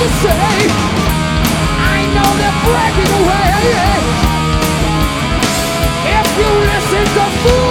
to say. I know they're breaking away. If you listen to fools